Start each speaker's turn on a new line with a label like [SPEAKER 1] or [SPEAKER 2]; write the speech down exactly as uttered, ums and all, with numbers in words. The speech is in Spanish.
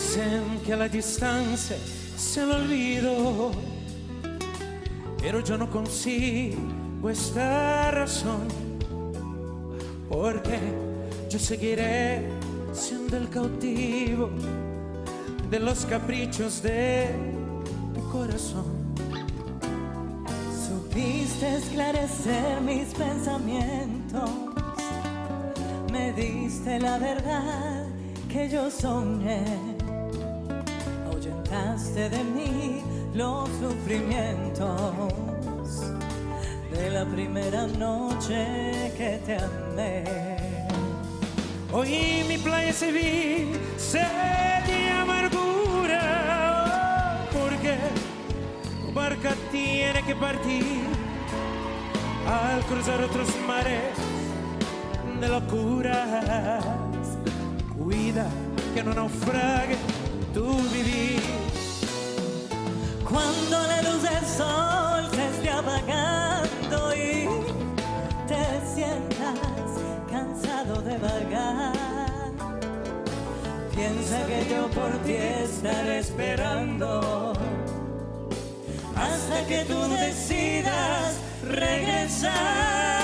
[SPEAKER 1] Dicen que a la distancia se me olvidó, pero yo no consigo esta razón, porque yo seguiré siendo el cautivo de los caprichos de tu corazón.
[SPEAKER 2] Supiste esclarecer mis pensamientos, me diste la verdad que yo soñé, ahuyentaste de mí los sufrimientos de la primera noche que te amé.
[SPEAKER 1] Hoy mi playa se vi sed y amargura, oh, porque tu barca tiene que partir al cruzar otros mares de locuras. Cuida que no naufrague tu vivir.
[SPEAKER 2] Cuando la luz del sol se esté apagando y te sientas cansado de vagar, piensa que yo por ti estaré esperando hasta que tú decidas regresar.